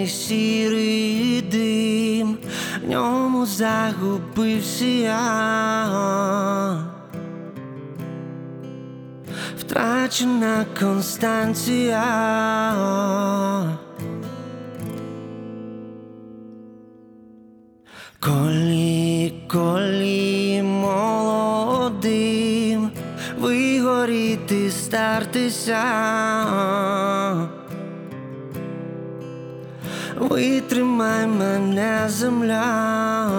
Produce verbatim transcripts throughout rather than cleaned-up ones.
сірий дим, в ньому загубився я. Втрачена Констанція. Коли, коли молодим вигоріти, стартися, витримай мене, земля.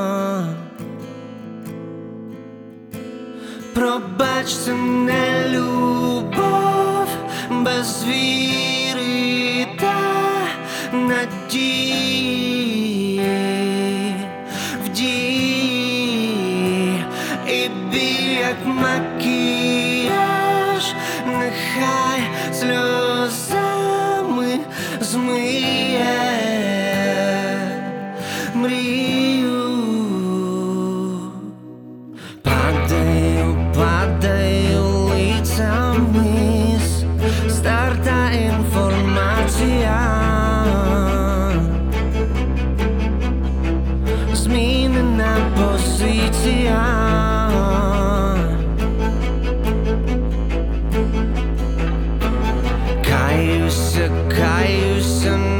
Пробач, це не любов без віри та надії, в дії і біль, як макіяж, нехай сльозами змиє мрію. Падаю, падаю лицем вниз, старта інформація, змінена позиція. Каюся, каюся